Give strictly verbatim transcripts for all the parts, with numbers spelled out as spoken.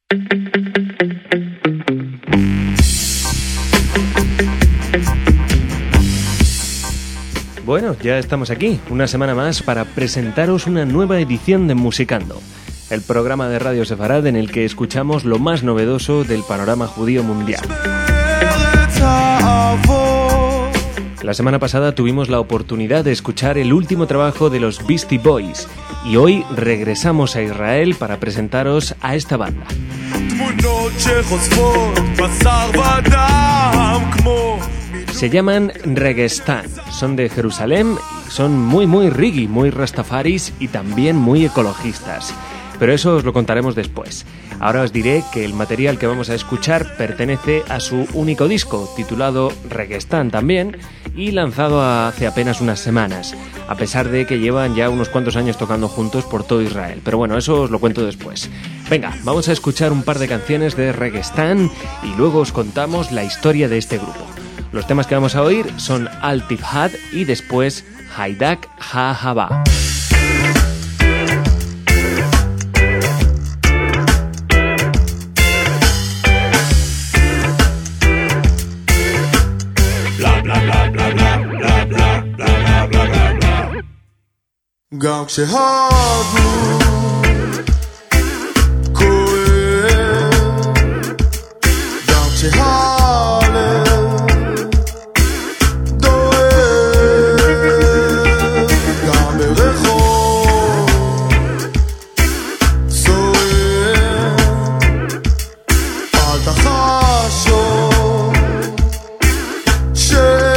Bueno, ya estamos aquí, una semana más para presentaros una nueva edición de Musicando, el programa de Radio Sefarad en el que escuchamos lo más novedoso del panorama judío mundial. La semana pasada tuvimos la oportunidad de escuchar el último trabajo de los Beastie Boys y hoy regresamos a Israel para presentaros a esta banda. Se llaman Regestan, son de Jerusalén y son muy muy reggae, muy rastafaris y también muy ecologistas. Pero eso os lo contaremos después. Ahora os diré que el material que vamos a escuchar pertenece a su único disco, titulado Regestan también, y lanzado hace apenas unas semanas, a pesar de que llevan ya unos cuantos años tocando juntos por todo Israel. Pero bueno, eso os lo cuento después. Venga, vamos a escuchar un par de canciones de Regestan y luego os contamos la historia de este grupo. Los temas que vamos a oír son Al Tifhad y después Haidak Ha-Haba. גם כשהגוף כואב, גם כשהלב דואב, גם ברחוב סוער, אל תחשוב ש...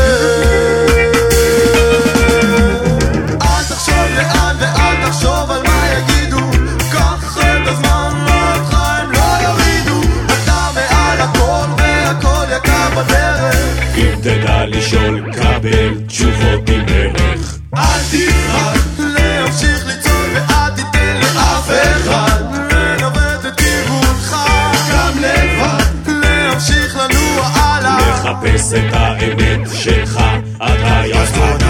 תחשוב על מה יגידו, קח את הזמן, אותך הם לא יורידו, אתה מעל הכל והכל יקר בדרך, אם תדע לשאול קבל תשובות עם ערך, אל תפחד להמשיך ליצור ואל תיתן לאף אחד לנווט את כיוונך, גם לבד להמשיך לנוע הלאה, לחפש את האמת שלך, אתה יצאת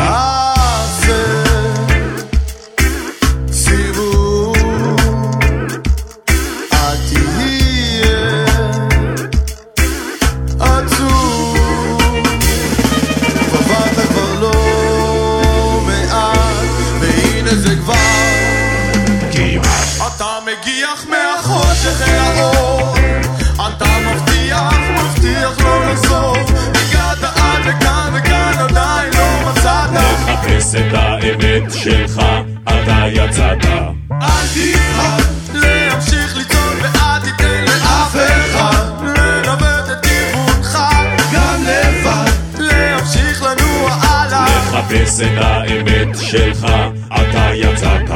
מגיח מהחושך אל האור, אתה מבטיח, מבטיח לא לחזור, הגעת עד לכאן וכאן עדיין לא מצאת, לחפש את האמת שלך, אתה יצאת, אל תפחד להמשיך ליצור ואל תיתן לאף אחד לנווט את כיוונך, גם לבד להמשיך לנוע הלאה, לחפש את האמת שלך, אתה יצאת.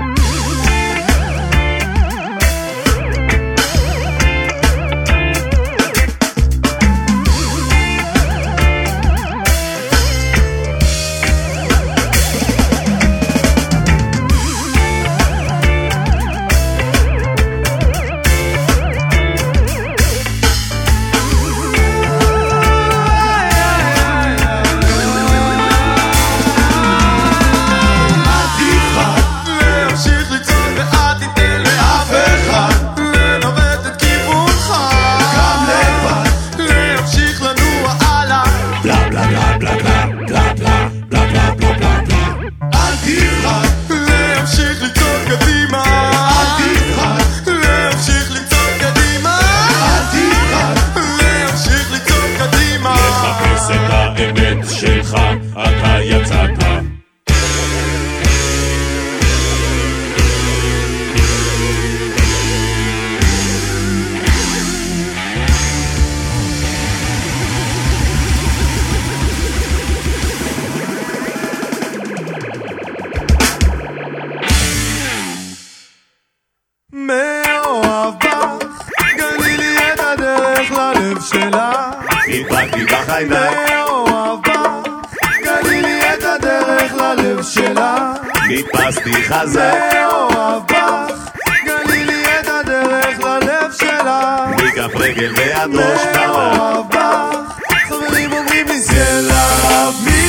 איבדתי בחיידק מאוהב בך, גלי לי את הדרך ללב שלה, נתפסתי חזק מאוהב בך, גלי לי את הדרך ללב שלה, מכף רגל ויד ראש פרה, מאוהב בך, חברים אומרים לי זה להביא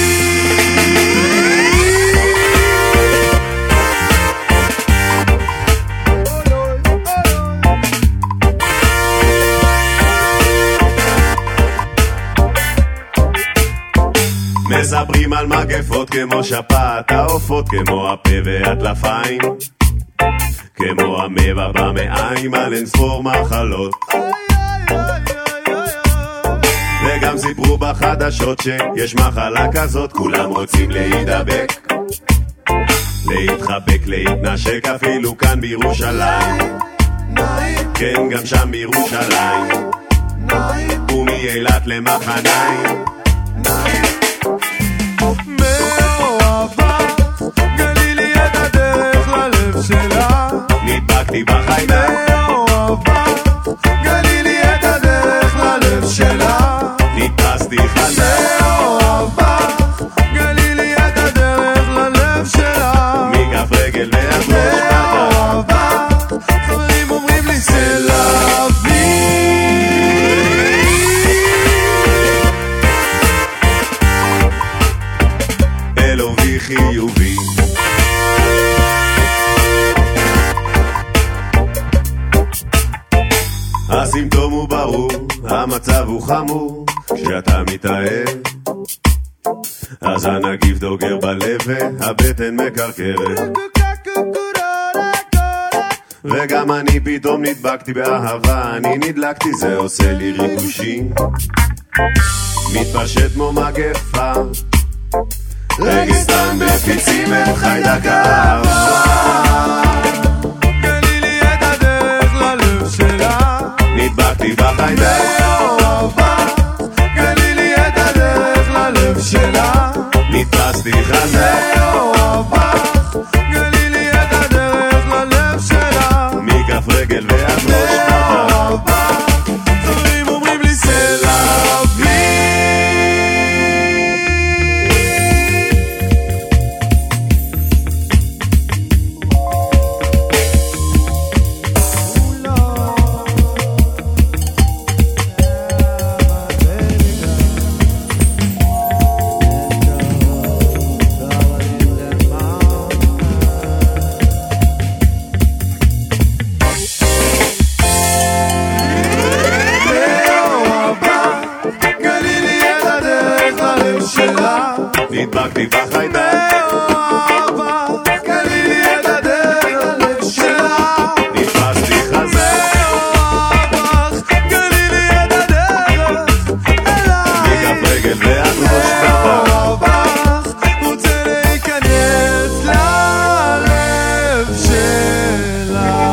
מספרים על מגפות כמו שפעת העופות, כמו הפה והטלפיים, כמו המבע במעיים, על אינספור מחלות. וגם סיפרו בחדשות שיש מחלה כזאת, כולם רוצים להידבק, להתחבק, להתנשק, אפילו כאן בירושלים, כן גם שם בירושלים, ומאילת למחניים. מאוהבה גלילי את הדרך ללב שלה, נדבקתי בחיידק. מאוהבה גלילי את הדרך ללב שלה, נתפסתי חזק. מאוהבה גלילי את הדרך ללב שלה, מכף רגל ועד ראש פתח. מאוהבה חברים אומרים לי זה להביא, אלוהי חיובי. הסימפטום הוא ברור, המצב הוא חמור, כשאתה מתאהב אז הנגיף דוגר בלב והבטן מקרקרת, וגם אני פתאום נדבקתי באהבה, אני נדלקתי, זה עושה לי ריגושים, מתפשט כמו מגפה, רגיסטן מפיצים את חיידק האהבה. גלילי את הדרך ללב שלה, נדבקתי בחיידק. מאוהבה גלילי את הדרך ללב שלה, נתפסתי חזק. מאוהבה גלילי את הדרך ללב שלה, מכף רגל ועד ראש פתח. מאוהבה חברים אומרים לי זה להביא. נדבקתי בחיידק. מאוהבה גלילי את הדרך ללב שלה, נתפסתי חזק. מאוהבה גלילי את הדרך אליי, מכף רגל ועד ראש פתח. מאוהבה רוצה להיכנס ללב שלה.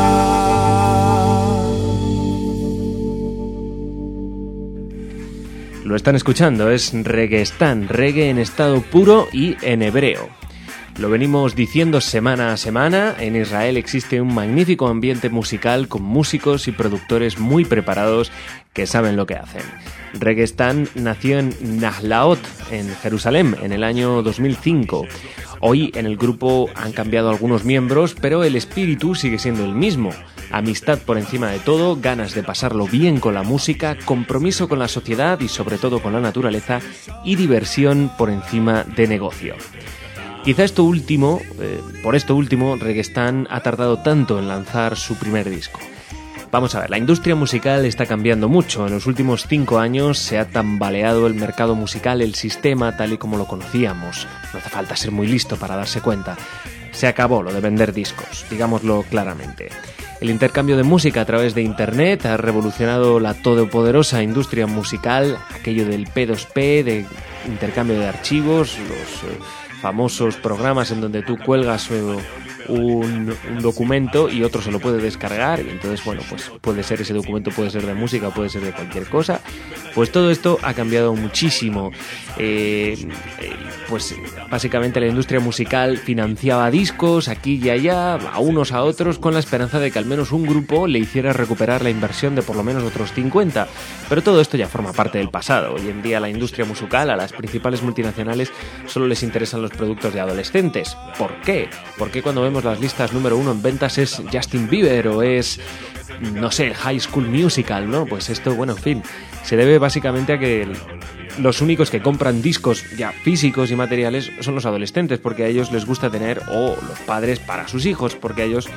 Lo están escuchando, es Reguestán, reggae en estado puro y en hebreo. Lo venimos diciendo semana a semana, en Israel existe un magnífico ambiente musical con músicos y productores muy preparados que saben lo que hacen. Reguestán nació en Nahlaot, en Jerusalén, en el año dos mil cinco. Hoy en el grupo han cambiado algunos miembros, pero el espíritu sigue siendo el mismo. Amistad por encima de todo, ganas de pasarlo bien con la música, compromiso con la sociedad y sobre todo con la naturaleza y diversión por encima de negocio. Quizá esto último, eh, por esto último, Reguestán ha tardado tanto en lanzar su primer disco. Vamos a ver, la industria musical está cambiando mucho. En los últimos cinco años se ha tambaleado el mercado musical, el sistema tal y como lo conocíamos. No hace falta ser muy listo para darse cuenta. Se acabó lo de vender discos, digámoslo claramente. El intercambio de música a través de Internet ha revolucionado la todopoderosa industria musical, aquello del P dos P, de intercambio de archivos, los eh, famosos programas en donde tú cuelgas eh, un, un documento y otro se lo puede descargar y entonces, bueno, pues puede ser ese documento, puede ser de música, puede ser de cualquier cosa. Pues todo esto ha cambiado muchísimo. Eh, eh, pues básicamente la industria musical financiaba discos aquí y allá, a unos a otros, con la esperanza de que al menos un grupo le hiciera recuperar la inversión de por lo menos otros cincuenta. Pero todo esto ya forma parte del pasado. Hoy en día la industria musical, a las principales multinacionales, solo les interesan los productos de adolescentes. ¿Por qué? ¿Por qué cuando vemos las listas número uno en ventas es Justin Bieber o es, no sé, High School Musical, ¿no? Pues esto, bueno, en fin, se debe básicamente a que el, los únicos que compran discos ya físicos y materiales son los adolescentes, porque a ellos les gusta tener, o los padres para sus hijos, porque a ellos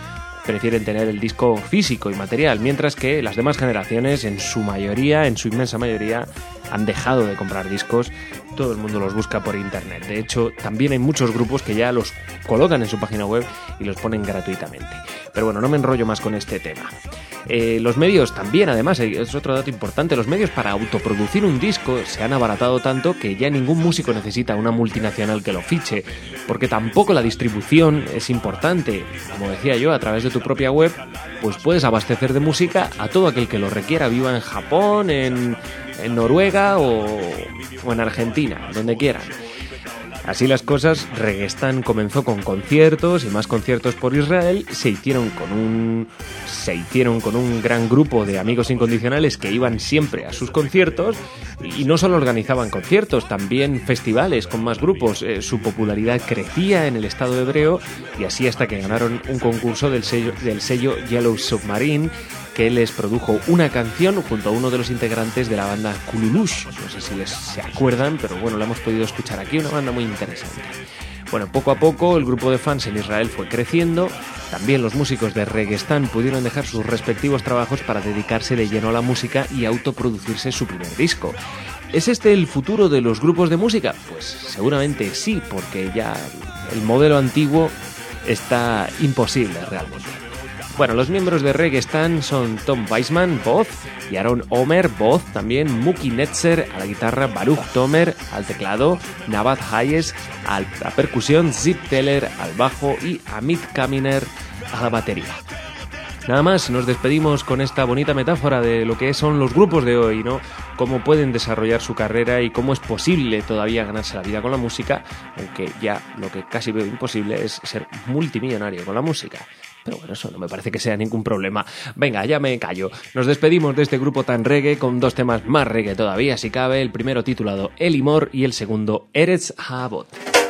prefieren tener el disco físico y material, mientras que las demás generaciones, en su mayoría, en su inmensa mayoría, han dejado de comprar discos. Todo el mundo los busca por internet. De hecho, también hay muchos grupos que ya los colocan en su página web y los ponen gratuitamente. Pero bueno, no me enrollo más con este tema. Eh, los medios también, además, es otro dato importante, los medios para autoproducir un disco se han abaratado tanto que ya ningún músico necesita una multinacional que lo fiche, porque tampoco la distribución es importante. Como decía yo, a través de tu propia web, pues puedes abastecer de música a todo aquel que lo requiera, viva en Japón, en, en Noruega o, o en Argentina, donde quieran. Así las cosas, Reggaeton comenzó con conciertos y más conciertos por Israel. Se hicieron con un se hicieron con un gran grupo de amigos incondicionales que iban siempre a sus conciertos, y no solo organizaban conciertos, también festivales con más grupos. Eh, su popularidad crecía en el Estado hebreo, y así hasta que ganaron un concurso del sello, del sello Yellow Submarine, que les produjo una canción junto a uno de los integrantes de la banda Kululush. No sé si les se acuerdan, pero bueno, la hemos podido escuchar aquí, una banda muy interesante. Bueno, poco a poco el grupo de fans en Israel fue creciendo. También los músicos de Reggaeton pudieron dejar sus respectivos trabajos para dedicarse de lleno a la música y autoproducirse su primer disco. ¿Es este el futuro de los grupos de música? Pues seguramente sí, porque ya el modelo antiguo está imposible realmente. Bueno, los miembros de Reggaeton son Tom Weissman, voz, y Aaron Omer, voz, también Muki Netzer a la guitarra, Baruch Tomer al teclado, Navad Hayes a la percusión, Zip Teller al bajo y Amit Kaminer a la batería. Nada más, nos despedimos con esta bonita metáfora de lo que son los grupos de hoy, ¿no? Cómo pueden desarrollar su carrera y cómo es posible todavía ganarse la vida con la música, aunque ya lo que casi veo imposible es ser multimillonario con la música. Pero bueno, eso no me parece que sea ningún problema. Venga, ya me callo. Nos despedimos de este grupo tan reggae con dos temas más reggae todavía, si cabe. El primero titulado Elimor y el segundo Eretz Haavot.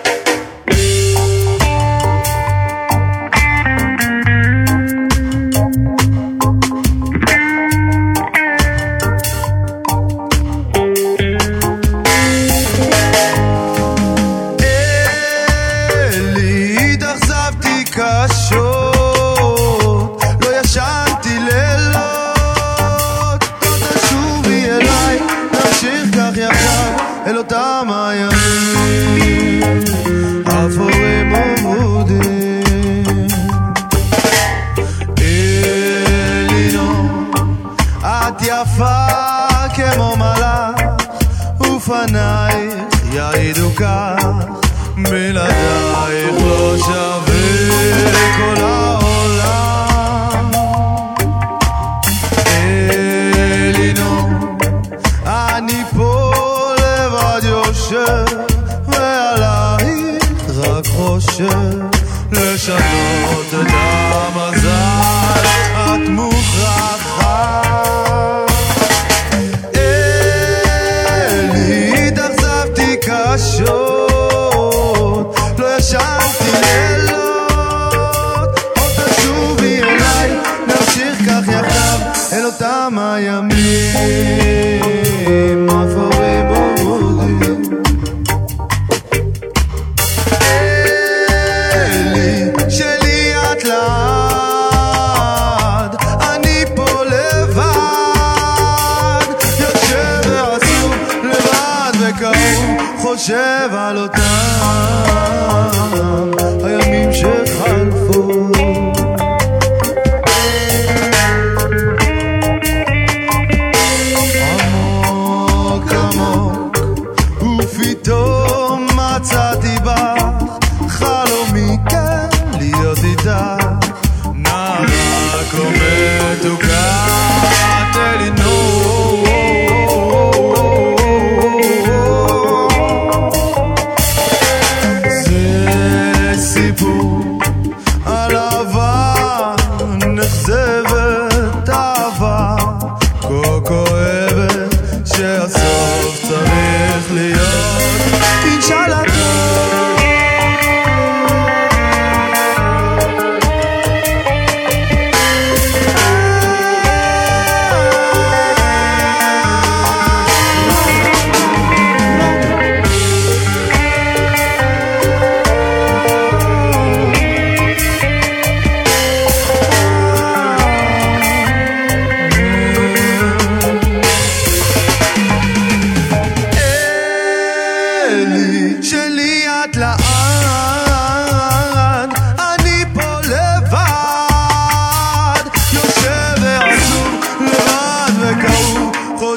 יעידו כך, בלעדייך לא שווה כל העולם. אלינור, אני פה לבד יושב, ועלייך רק חושב, לשנות את המזל, את מוכרחה. קשות, לא ישנתי לילות, עוד תשובי אליי, נמשיך כך יחדיו אל אותם הימים אפורים וברודים. אלי שלי את לעד, אני פה לבד, יושב ועצוב לבד וקרוב, חושב על אותם הימים שחלפו. עמוק עמוק ופתאום מצאתי בך חלומי כן להיות איתך, נערה כה מתוקה אלינור.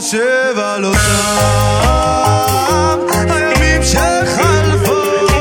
חושב על אותם הימים שחלפו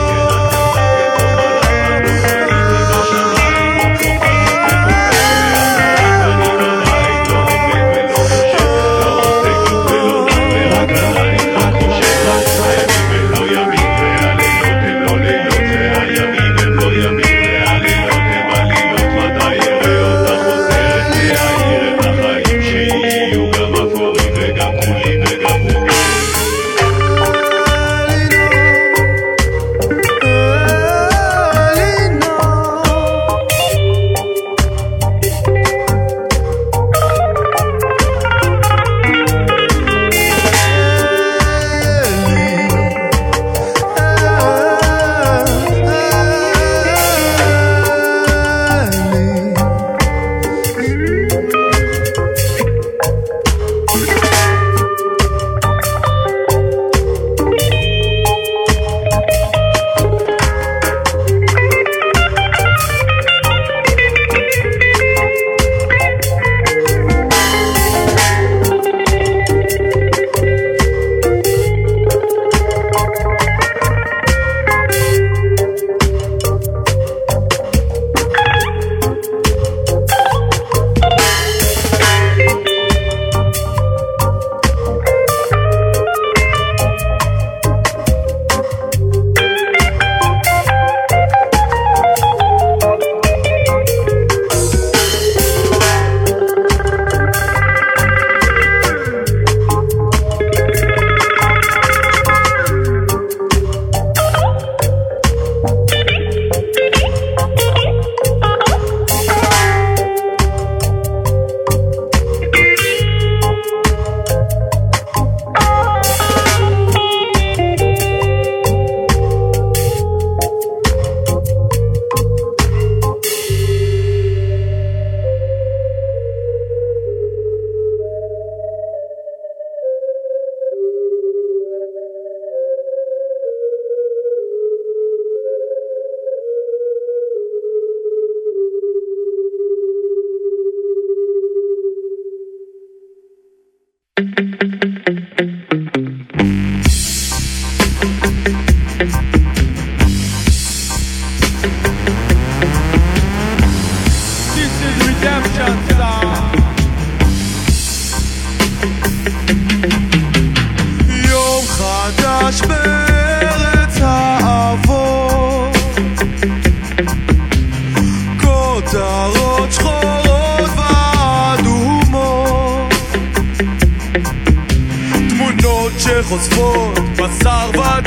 חושפות בשר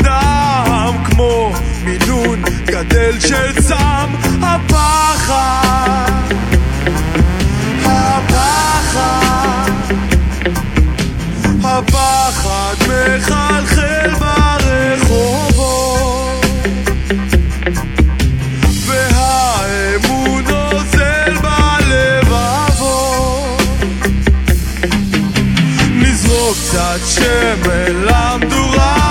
ודם כמו מינון גדל של צם הפחד הפחד הפחד מחלחל ברחובות והאמון נוזל בלבבות נזרוק קצת שמן למדורה